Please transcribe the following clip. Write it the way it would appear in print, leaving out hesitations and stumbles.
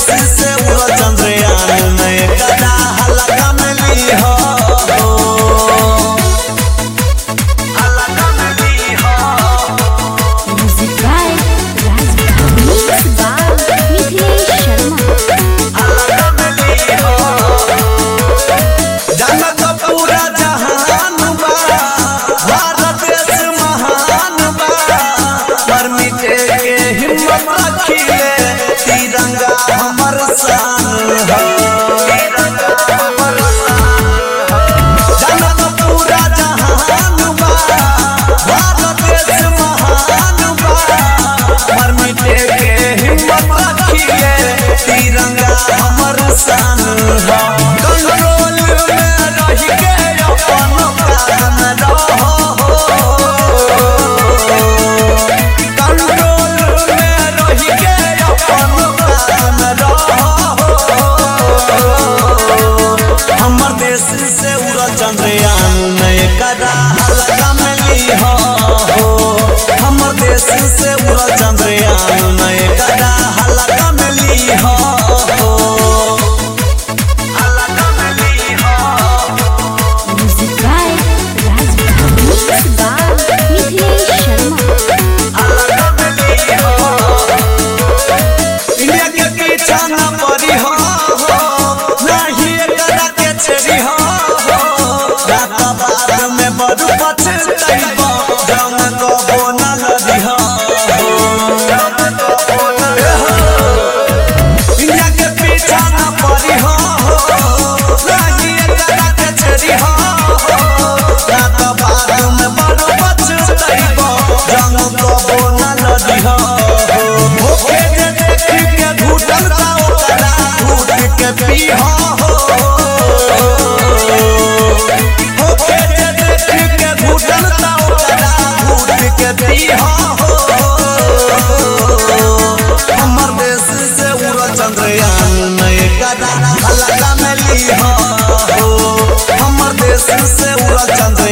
से उड़ा चंद्रयान में कदा हल्का मिली हो तिरंगा हमर शान जनक पूरा जहान बा भारत देश महान बा मर मिटे के हिम्मत रखिए तिरंगा हमर शान कंट्रोल में रह के अपन काम रहो हमर देश से उड़ा चंद्रयान में कदा हल्का मिली हो हमर देश से उड़ा चंद्रयान में कदा हल्का मिली हो इंडिया के पीछा न पड़ी हो में बड़ू पछताइबो जंग को न लदिहो इंडिया के पीछा न पड़ी हो नहीं एकरा के छेड़ी हो रात बाद में बड़ू पछताइबो जंग को न लदिहो भूखे जे देख के घुटल का ओकरा घुट के पीहो हमर देश से उड़ा चंद्रयान में कदा हल्का मिली हो हमर देश से उड़ा चंद्रयान